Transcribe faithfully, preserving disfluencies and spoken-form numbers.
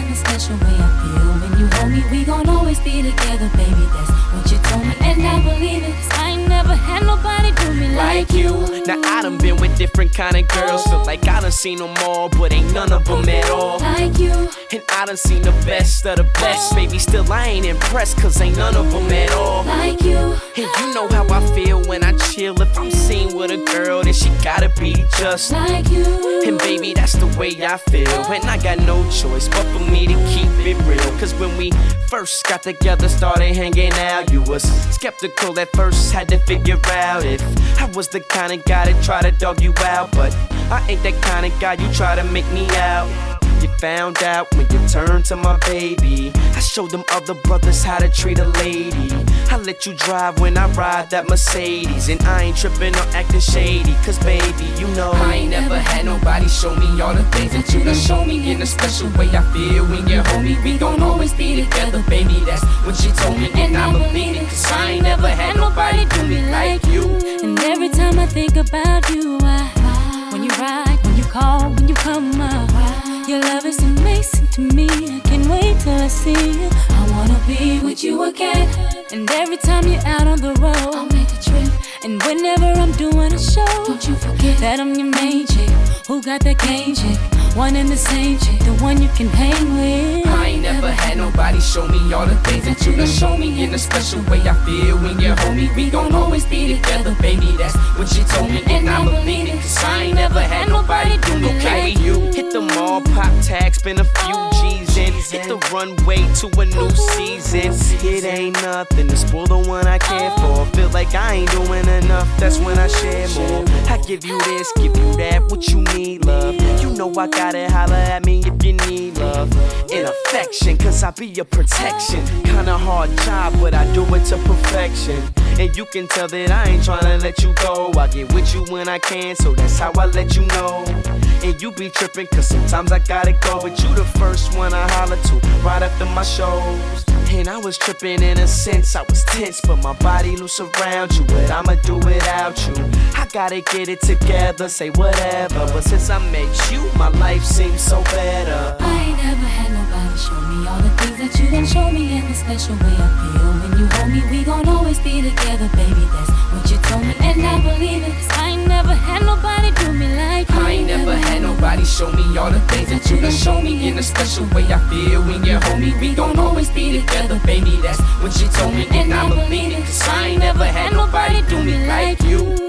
in the special way I feel when you hold me. We gon' always be together, baby. That's what you told me, and I believe it. 'Cause I ain't never had nobody do me like you. Now I done been with different kind of girls. Feel like I done seen them all, but ain't none of them at all like you. And I done seen the best of the best. Baby, still I ain't impressed, 'cause ain't none of them at all like you. And you know how I feel when I chill. If I'm seen with a girl, then she gotta be just like you. And baby, that's the way I feel. And I got no choice but for me to keep it real. 'Cause when we first got together, started hanging out, you was skeptical at first, had to figure out if I was the kind of guy that try to dog you out. But I ain't that kind of guy you try to make me out. You found out when you turned to my baby. I showed them other brothers how to treat a lady. I let you drive when I ride that Mercedes. And I ain't tripping or acting shady, 'cause baby, you know I ain't never had nobody show me all the things that you done show me. In a special way I feel when you're home me. We gon' always be together, baby, that's what she told me. And I believe it, 'cause I ain't never had nobody do me like you. And every time I think about you, I, when you ride, when you call, when you come up, your love is amazing to me. I can't wait till I see you. I wanna be with you again. And every time you're out on the road, I'll make a trip. And whenever I'm doing a show, don't you forget that I'm your main chick. Who got that game chick? One and the same chick, the one you can hang with. I ain't never had nobody show me all the things that you done show me. In a special way I feel when you're home me. We gon' always be together, baby, that's what she told me. And I believe it, 'cause I ain't never had nobody do me like you. Hit the mall, pop tags, spend a few G's in. Hit the runway to a new season. It ain't nothing to spoil the one I care for. Feel like I ain't doing enough, that's when I share more. I give you this, give you that, what you need, love. You know I gotta holler at me if you need love and affection, 'cause I be your protection. Kinda hard job, but I do it to perfection. And you can tell that I ain't tryna let you go. I get with you when I can, so that's how I let you know. And you be trippin', 'cause sometimes I gotta go. But you the first one I holler to right after my shows. And I was trippin' in a sense, I was tense, but my body loose around you. But I'ma do without you. I gotta get it together, say whatever. But since I met you, my life seems so better. I ain't never had nobody show me all the things that you done show me. In the special way I feel when you hold me. We gon' always be together, baby, that's what you told me. And I believe it, 'cause I ain't never had nobody do me like you. I ain't never had nobody show me all the things that you done show me. In a special way I feel when you're home me. We gon' always be together, baby, that's what she told me. And I believe it, 'cause I ain't never had nobody do me like you.